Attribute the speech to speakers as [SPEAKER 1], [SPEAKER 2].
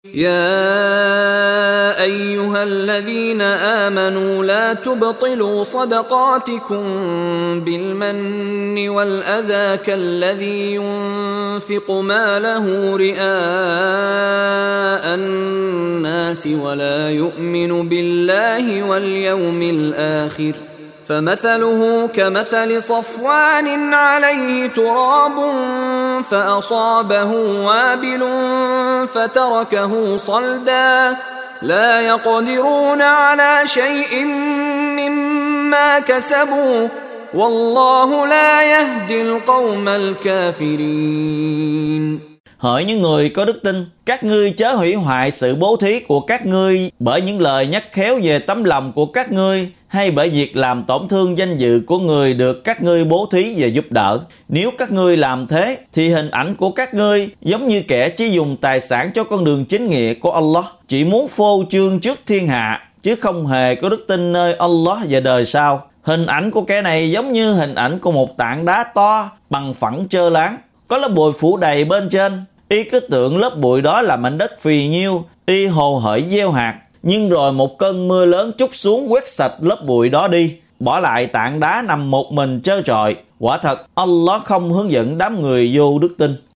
[SPEAKER 1] يا أيها الذين آمنوا لا تبطلوا صدقاتكم بالمن والأذى كالذي ينفق ماله رئاء الناس ولا يؤمن بالله واليوم الآخر فمثله كمثل صفوان عليه تراب فأصابه وابل فتركه صلدا لا يقدرون على شيء مما كسبوا والله لا يهدي القوم الكافرين.
[SPEAKER 2] Hỡi những người có đức tin, các ngươi chớ hủy hoại sự bố thí của các ngươi bởi những lời nhắc khéo về tấm lòng của các ngươi hay bởi việc làm tổn thương danh dự của người được các ngươi bố thí và giúp đỡ. Nếu các ngươi làm thế thì hình ảnh của các ngươi giống như kẻ chỉ dùng tài sản cho con đường chính nghĩa của Allah, chỉ muốn phô trương trước thiên hạ chứ không hề có đức tin nơi Allah và đời sau. Hình ảnh của kẻ này giống như hình ảnh của một tảng đá to bằng phẳng trơ láng, có lớp bụi phủ đầy bên trên. Y cứ tưởng lớp bụi đó là mảnh đất phì nhiêu, y hồ hởi gieo hạt, nhưng rồi một cơn mưa lớn trút xuống quét sạch lớp bụi đó đi, bỏ lại tảng đá nằm một mình trơ trọi. Quả thật Allah không hướng dẫn đám người vô đức tin.